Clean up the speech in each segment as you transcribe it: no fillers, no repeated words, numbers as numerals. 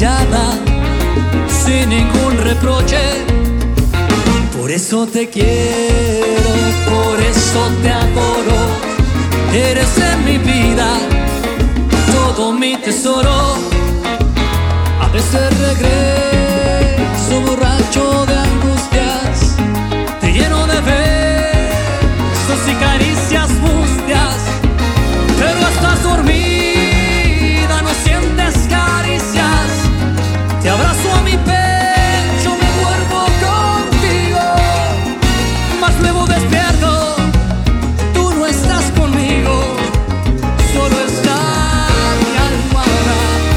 callada, sin ningún reproche. Por eso te quiero, por eso te adoro. Eres en mi vida todo mi tesoro. A veces regreso borracho de angustias, te lleno de besos y caricias mustias, pero estás dormida, no sientes caricias. Te abrazo a mi pecho, me duermo contigo, mas luego despierto, tú no estás conmigo, solo está mi almohada.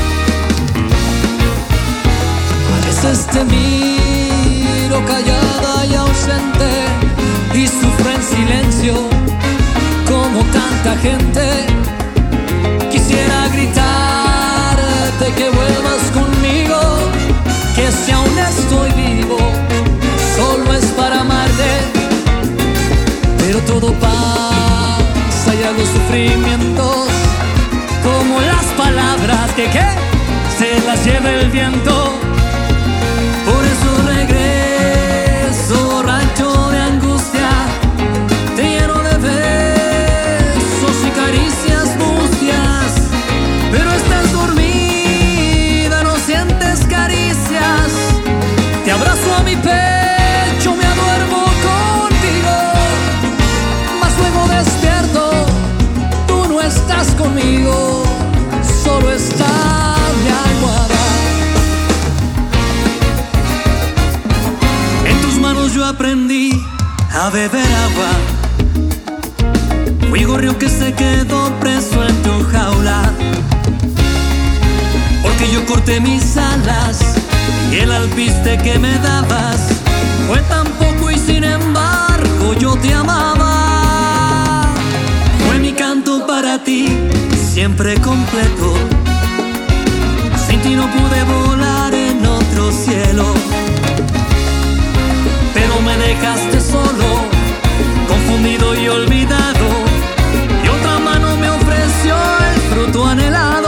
A veces te miro callada y ausente y sufro en silencio como tanta gente. Quisiera gritarte que vuelvas conmigo, que si aún estoy vivo solo es para amarte. Pero todo pasa y a los sufrimientos, como las palabras que se las lleva el viento. Por eso regreso borracho de angustia, te lleno de besos y caricias mustias, pero estás dormida, no sientes caricias. Te abrazo a mi pecho, me aduermo contigo, mas luego despierto, tú no estás conmigo, solo está mi almohada. En tus manos yo aprendí a beber agua, fui gorrión que se quedó preso en tu jaula, porque yo corté mis alas y el alpiste que me dabas fue tan poco y sin embargo yo te amaba. Fue mi canto para ti, siempre completo. Sin ti no pude volar en otro cielo, pero me dejaste solo, confundido y olvidado, y otra mano me ofreció el fruto anhelado.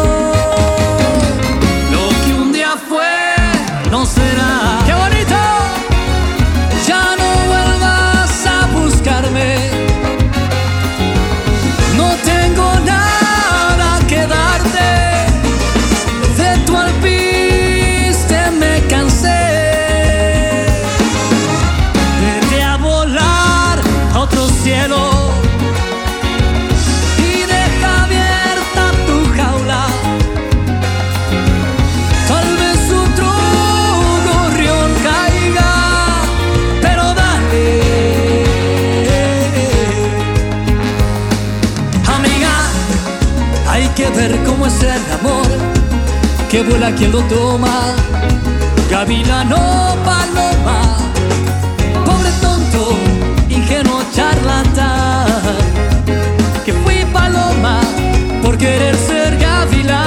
Lo que un día fue no será. ¡Qué bonito! Ya no vuelvas a buscarme, no tengo nada que darte, de tu alpiste me cansé. Vete a volar a otro cielo y deja abierta tu jaula. Tal vez otro gorrión caiga, pero dale. Amiga, hay que ver cómo es el amor, que vuela quien lo toma. Gavilano, paloma, pobre tonto, ingenuo charlatán, que fui paloma por querer ser gavilán.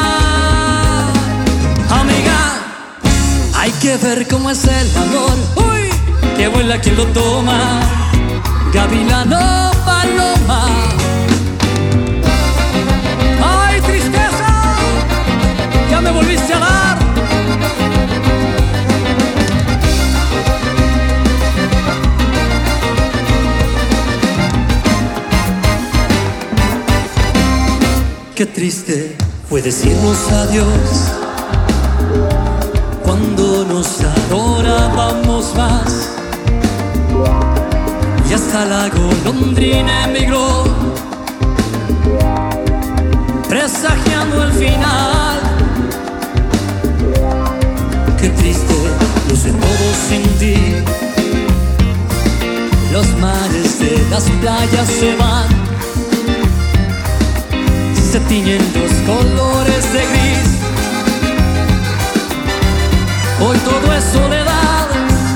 Amiga, hay que ver cómo es el amor, uy, que vuela quien lo toma. Gavilano, paloma. ¡Ay, tristeza! Ya me volviste a dar. Qué triste fue decirnos adiós cuando nos adorábamos más, y hasta la golondrina emigró, presagiando el final. Qué triste luce todo sin ti, los mares de las playas se van, se tiñen los colores de gris. Hoy todo es soledad,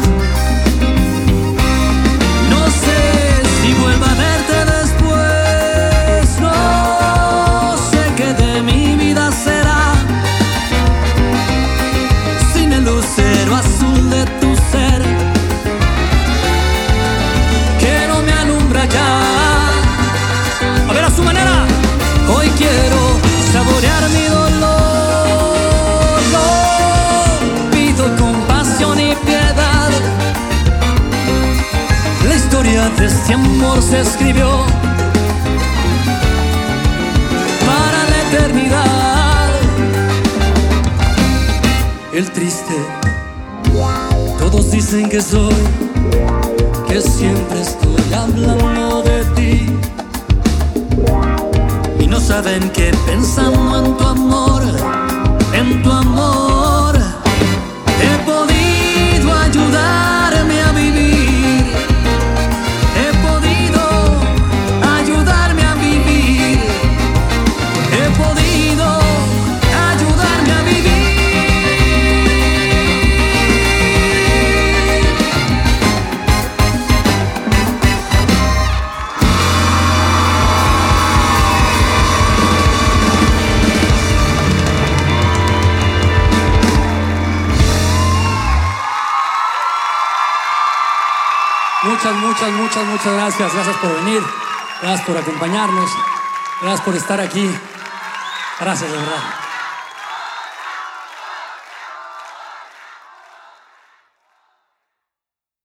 no sé si vuelva a verte después, no sé qué de mi vida será sin el lucero azul de tu ser, que no me alumbra ya. A ver, a su manera. Hoy quiero saborear mi dolor, lo de este amor se escribió para la eternidad. El triste, todos dicen que soy, que siempre estoy hablando de ti, y no saben que pensando en tu amor, he podido ayudarme a vivir. He podido ayudarme a vivir. He podido ayudarme a vivir. Muchas gracias. Gracias por venir. Gracias por acompañarnos. Gracias por estar aquí. Gracias, de verdad.